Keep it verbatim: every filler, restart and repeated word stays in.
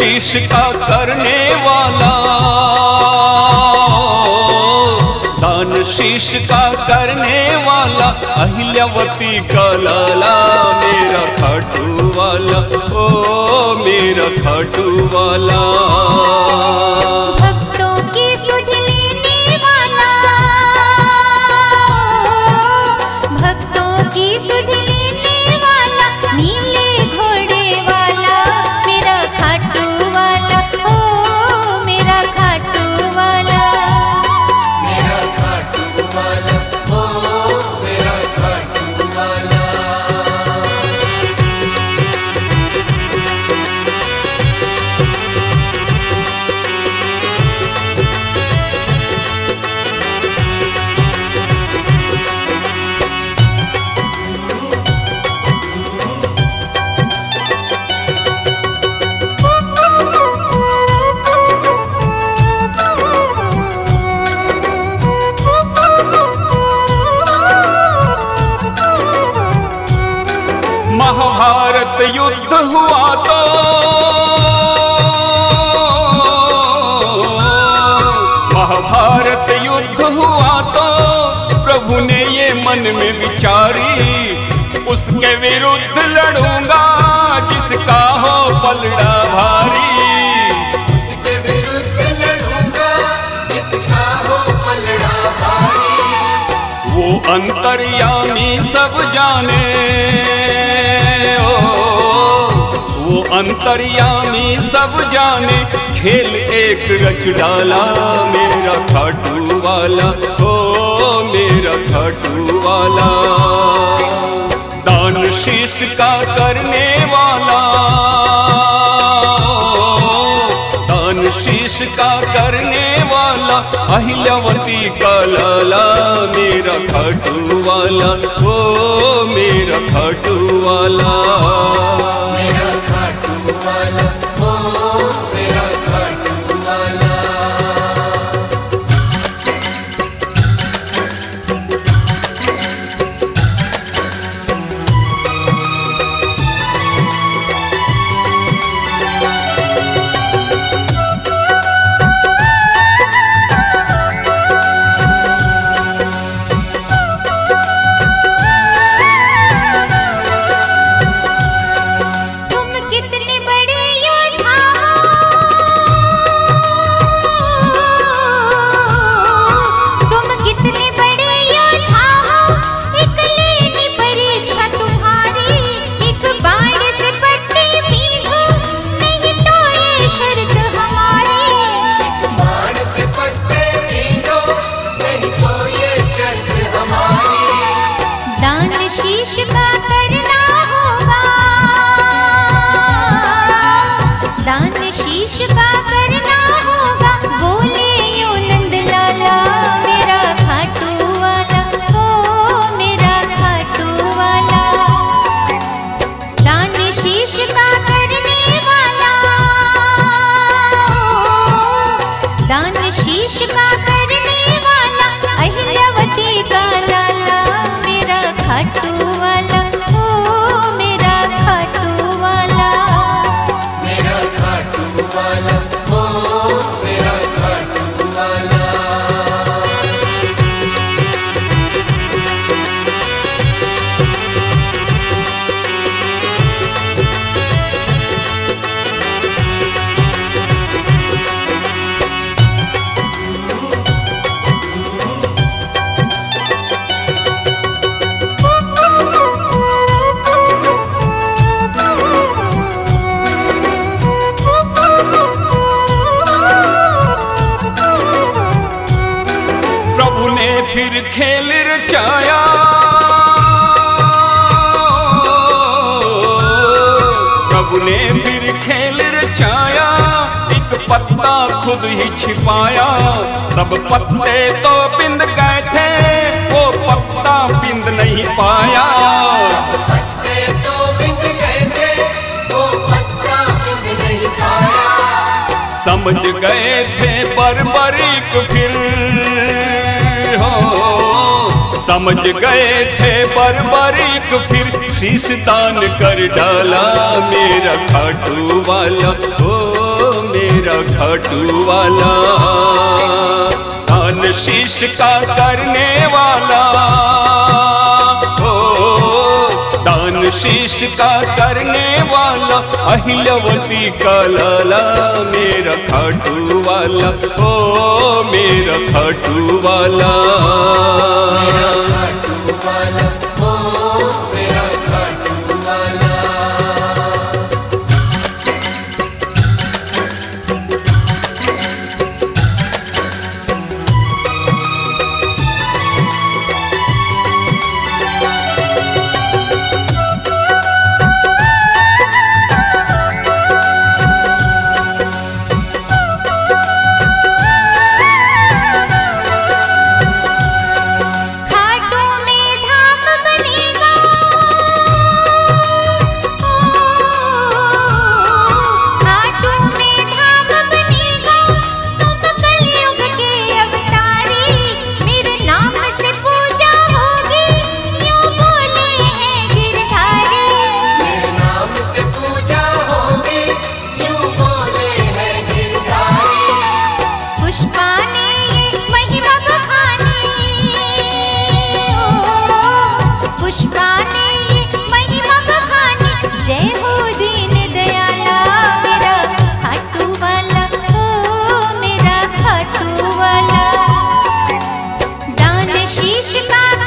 शीश का करने वाला, दान शीश का करने वाला, अहिल्यावती का लाला मेरा खाटू वाला, ओ मेरा खाटू वाला। भक्तों की सुध लेने वाला, भक्तों की सुध लेने वाला, नीले घोड़े वाला मेरा खाटू वाला, ओ मेरा खाटू वाला, मेरा खाटू वाला, ओ मेरा खाटू वाला। महाभारत युद्ध हुआ तो महाभारत युद्ध हुआ तो प्रभु ने ये मन में विचारी, उसके विरुद्ध लड़ूंगा जिसका हो पलड़ा भारी, उसके विरुद्ध लड़ूंगा जिसका हो पलड़ा भारी। वो अंतर्यामी सब जाने, वो अंतर्यामी सब जाने, खेल एक रच डाला मेरा खाटू वाला, ओ मेरा खाटू वाला। दान शीश का करने वाला, दान शीश का करने वाला, अहिल्यावती का लाला मेरा खाटू वाला, ओ मेरा खाटू वाला। मेरा खाटू वाला, ओ मेरा खाटू वाला। तुम कितने बड़े योद्धा हो, तुम कितने बड़े योद्धा हो, एक लेनी परीक्षा तुम्हारी, एक बाण से पत्ते बीधो, नहीं तो ये शर्त हमारी, बाण से पत्ते बीधो, नहीं तो ये शर्त हमारी। दान शीश का करना होगा, दान शीश का करना होगा, बोले यो नंद लाला मेरा खाटू वाला, ओ मेरा खाटू वाला। दान शीश का करने वाला, दान शीश का करने वाला, अहिल्यावती का लाला मेरा खाटू वाला, ओ मेरा खाटू वाला। मेरा खाटू वाला, ओ मेरा खाटू वाला। प्रभु ने फिर खेल रचाया, प्रभु ने फिर खेल रचाया, एक पत्ता खुद ही छिपाया, सब पत्ते तो बिंद गए थे, वो पत्ता बिंद नहीं पाया। पत्ते तो बिक गए थे, वो पत्ता बिक नहीं पाया। समझ गए थे बर्बरीक फिर हो, समझ गए थे बर्बरीक फिर, शीश दान कर डाला मेरा खाटू वाला, ओ मेरा खाटू वाला, दान शीश का करने वाला, ओ दान शीश का करने वाला, अहिल्यावती का लाला मेरा खाटू वाला, ओ मेरा खाटू वाला। मेरा खाटू वाला, ओ मेरा खाटू वाला। खाटू में धाम बनेगा, खाटू में धाम बनेगा, तुम कलयुग के अवतारी, मेरे नाम से पूजा होगी, यूं बोले हैं गिरधारी। मेरे नाम से पूजा होगी, यूं बोले हैं गिरधारी। पुष्पा ने ये महिमा बखानी, ओ पुष्पा ने ये महिमा बखानी, जय हो दीन दयाला मेरा खाटू वाला, ओ मेरा खाटू वाला। दान शीश का